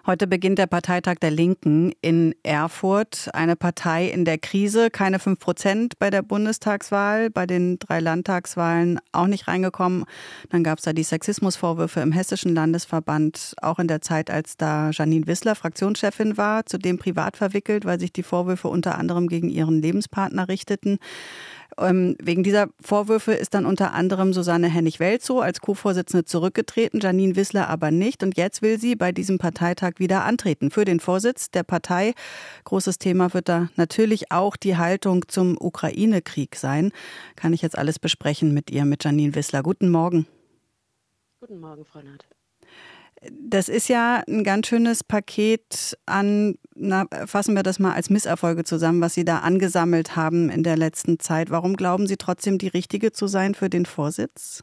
Heute beginnt der Parteitag der Linken in Erfurt. Eine Partei in der Krise, keine 5% bei der Bundestagswahl, bei den 3 Landtagswahlen auch nicht reingekommen. Dann gab es da die Sexismusvorwürfe im Hessischen Landesverband, auch in der Zeit, als da Janine Wissler Fraktionschefin war, zudem privat verwickelt, weil sich die Vorwürfe unter anderem gegen ihren Lebenspartner richteten. Wegen dieser Vorwürfe ist dann unter anderem Susanne Hennig-Welzow als Co-Vorsitzende zurückgetreten, Janine Wissler aber nicht. Und jetzt will sie bei diesem Parteitag wieder antreten für den Vorsitz der Partei. Großes Thema wird da natürlich auch die Haltung zum Ukraine-Krieg sein. Kann ich jetzt alles besprechen mit ihr, mit Janine Wissler. Guten Morgen. Guten Morgen, Frau Nath. Das ist ja ein ganz schönes Paket an, fassen wir das mal als Misserfolge zusammen, was Sie da angesammelt haben in der letzten Zeit. Warum glauben Sie trotzdem, die Richtige zu sein für den Vorsitz?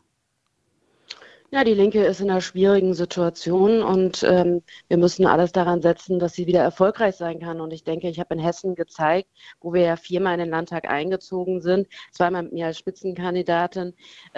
Ja, die Linke ist in einer schwierigen Situation und wir müssen alles daran setzen, dass sie wieder erfolgreich sein kann. Und ich denke, ich habe in Hessen gezeigt, wo wir ja 4-mal in den Landtag eingezogen sind, 2-mal mit mir als Spitzenkandidatin,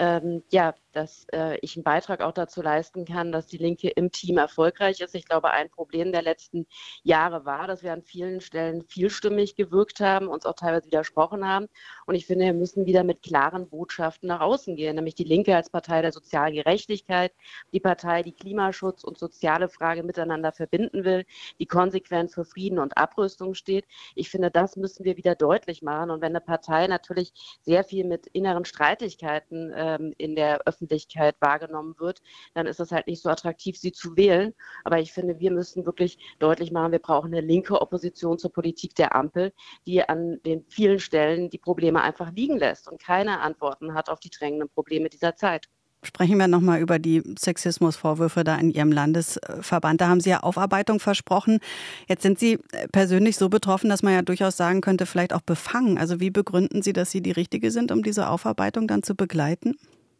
dass ich einen Beitrag auch dazu leisten kann, dass die Linke im Team erfolgreich ist. Ich glaube, ein Problem der letzten Jahre war, dass wir an vielen Stellen vielstimmig gewirkt haben, uns auch teilweise widersprochen haben. Und ich finde, wir müssen wieder mit klaren Botschaften nach außen gehen, nämlich die Linke als Partei der sozialen Gerechtigkeit, die Partei, die Klimaschutz und soziale Frage miteinander verbinden will, die konsequent für Frieden und Abrüstung steht. Ich finde, das müssen wir wieder deutlich machen. Und wenn eine Partei natürlich sehr viel mit inneren Streitigkeiten in der Öffentlichkeit wahrgenommen wird, dann ist es halt nicht so attraktiv, sie zu wählen. Aber ich finde, wir müssen wirklich deutlich machen, wir brauchen eine linke Opposition zur Politik der Ampel, die an den vielen Stellen die Probleme einfach liegen lässt und keine Antworten hat auf die drängenden Probleme dieser Zeit. Sprechen wir nochmal über die Sexismusvorwürfe da in Ihrem Landesverband. Da haben Sie ja Aufarbeitung versprochen. Jetzt sind Sie persönlich so betroffen, dass man ja durchaus sagen könnte, vielleicht auch befangen. Also wie begründen Sie, dass Sie die Richtige sind, um diese Aufarbeitung dann zu begleiten?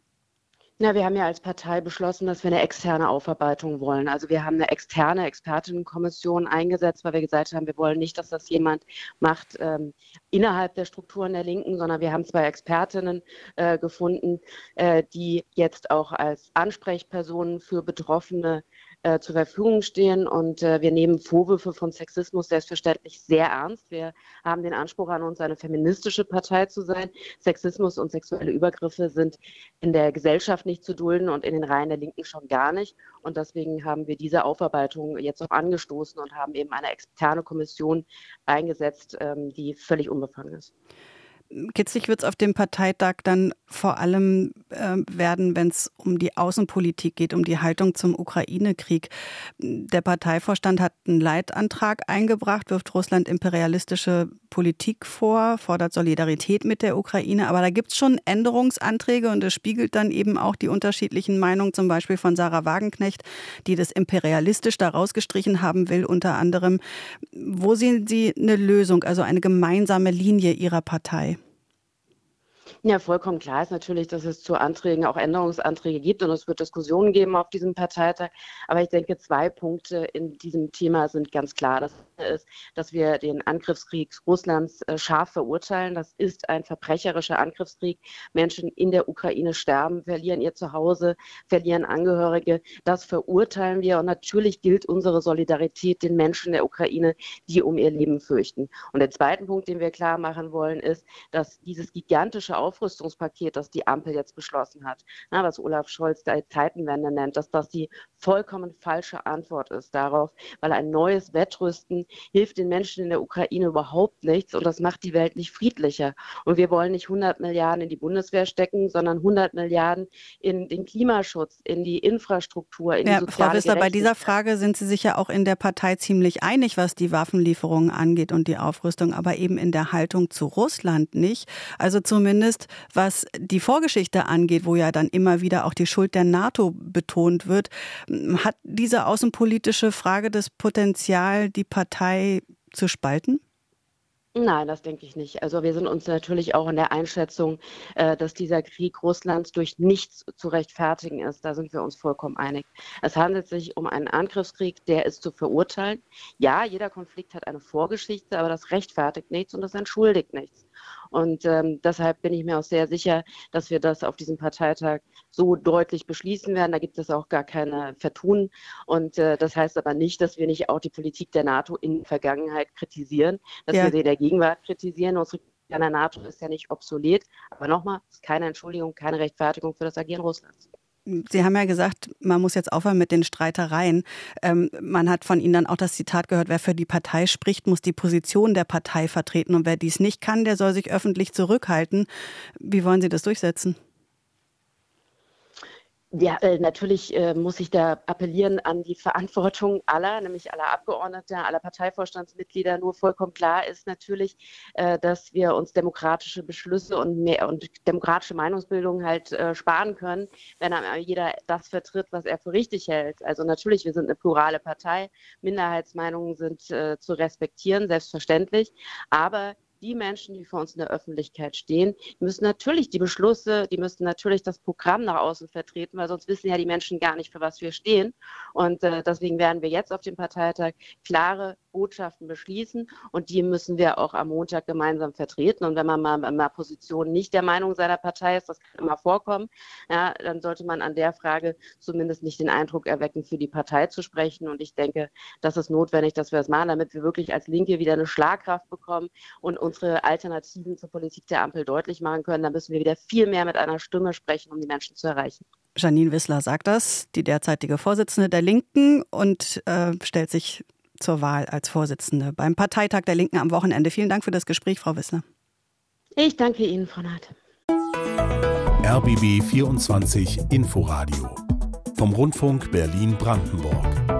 Ja, wir haben ja als Partei beschlossen, dass wir eine externe Aufarbeitung wollen. Also wir haben eine externe Expertinnenkommission eingesetzt, weil wir gesagt haben, wir wollen nicht, dass das jemand macht innerhalb der Strukturen der Linken, sondern wir haben 2 Expertinnen gefunden, die jetzt auch als Ansprechpersonen für Betroffene zur Verfügung stehen. Und wir nehmen Vorwürfe von Sexismus selbstverständlich sehr ernst. Wir haben den Anspruch an uns, eine feministische Partei zu sein. Sexismus und sexuelle Übergriffe sind in der Gesellschaft nicht zu dulden und in den Reihen der Linken schon gar nicht. Und deswegen haben wir diese Aufarbeitung jetzt auch angestoßen und haben eben eine externe Kommission eingesetzt, die völlig unbefangen ist. Kitzlig wird es auf dem Parteitag dann vor allem werden, wenn es um die Außenpolitik geht, um die Haltung zum Ukraine-Krieg. Der Parteivorstand hat einen Leitantrag eingebracht, wirft Russland imperialistische Politik vor, fordert Solidarität mit der Ukraine. Aber da gibt es schon Änderungsanträge und es spiegelt dann eben auch die unterschiedlichen Meinungen, zum Beispiel von Sarah Wagenknecht, die das imperialistisch da rausgestrichen haben will, unter anderem. Wo sehen Sie eine Lösung, also eine gemeinsame Linie Ihrer Partei? Ja, vollkommen klar ist natürlich, dass es zu Anträgen auch Änderungsanträge gibt und es wird Diskussionen geben auf diesem Parteitag. Aber ich denke, 2 Punkte in diesem Thema sind ganz klar. Das ist, dass wir den Angriffskrieg Russlands scharf verurteilen. Das ist ein verbrecherischer Angriffskrieg. Menschen in der Ukraine sterben, verlieren ihr Zuhause, verlieren Angehörige. Das verurteilen wir und natürlich gilt unsere Solidarität den Menschen der Ukraine, die um ihr Leben fürchten. Und der zweite Punkt, den wir klar machen wollen, ist, dass dieses gigantische Aufrüstungspaket, das die Ampel jetzt beschlossen hat, was Olaf Scholz die Zeitenwende nennt, dass das die vollkommen falsche Antwort ist darauf, weil ein neues Wettrüsten hilft den Menschen in der Ukraine überhaupt nichts und das macht die Welt nicht friedlicher. Und wir wollen nicht 100 Milliarden in die Bundeswehr stecken, sondern 100 Milliarden in den Klimaschutz, in die Infrastruktur, in die soziale Frau Wissler, bei dieser Gerechtigkeit. Frage sind Sie sich ja auch in der Partei ziemlich einig, was die Waffenlieferungen angeht und die Aufrüstung, aber eben in der Haltung zu Russland nicht. Also zumindest was die Vorgeschichte angeht, wo ja dann immer wieder auch die Schuld der NATO betont wird. Hat diese außenpolitische Frage das Potenzial, die Partei zu spalten? Nein, das denke ich nicht. Also wir sind uns natürlich auch in der Einschätzung, dass dieser Krieg Russlands durch nichts zu rechtfertigen ist. Da sind wir uns vollkommen einig. Es handelt sich um einen Angriffskrieg, der ist zu verurteilen. Ja, jeder Konflikt hat eine Vorgeschichte, aber das rechtfertigt nichts und das entschuldigt nichts. Und deshalb bin ich mir auch sehr sicher, dass wir das auf diesem Parteitag so deutlich beschließen werden. Da gibt es auch gar keine Vertun. Und das heißt aber nicht, dass wir nicht auch die Politik der NATO in der Vergangenheit kritisieren, dass wir sie in der Gegenwart kritisieren. Unsere Kritik an der NATO ist ja nicht obsolet. Aber nochmal, es ist keine Entschuldigung, keine Rechtfertigung für das Agieren Russlands. Sie haben ja gesagt, man muss jetzt aufhören mit den Streitereien. Man hat von Ihnen dann auch das Zitat gehört, wer für die Partei spricht, muss die Position der Partei vertreten. Und wer dies nicht kann, der soll sich öffentlich zurückhalten. Wie wollen Sie das durchsetzen? Ja, natürlich muss ich da appellieren an die Verantwortung aller, nämlich aller Abgeordneten, aller Parteivorstandsmitglieder. Nur vollkommen klar ist natürlich, dass wir uns demokratische Beschlüsse und demokratische Meinungsbildung halt sparen können, wenn jeder das vertritt, was er für richtig hält. Also natürlich, wir sind eine plurale Partei, Minderheitsmeinungen sind zu respektieren, selbstverständlich, aber die Menschen, die vor uns in der Öffentlichkeit stehen, die müssen natürlich die Beschlüsse, die müssen natürlich das Programm nach außen vertreten, weil sonst wissen ja die Menschen gar nicht, für was wir stehen. Und deswegen werden wir jetzt auf dem Parteitag klare Botschaften beschließen und die müssen wir auch am Montag gemeinsam vertreten. Und wenn man mal in einer Position nicht der Meinung seiner Partei ist, das kann immer vorkommen, ja, dann sollte man an der Frage zumindest nicht den Eindruck erwecken, für die Partei zu sprechen. Und ich denke, das ist notwendig, dass wir das machen, damit wir wirklich als Linke wieder eine Schlagkraft bekommen und unsere Alternativen zur Politik der Ampel deutlich machen können. Da müssen wir wieder viel mehr mit einer Stimme sprechen, um die Menschen zu erreichen. Jeanine Wissler sagt das, die derzeitige Vorsitzende der Linken, und stellt sich zur Wahl als Vorsitzende beim Parteitag der Linken am Wochenende. Vielen Dank für das Gespräch, Frau Wissler. Ich danke Ihnen, Frau Naht. RBB 24 Inforadio vom Rundfunk Berlin-Brandenburg.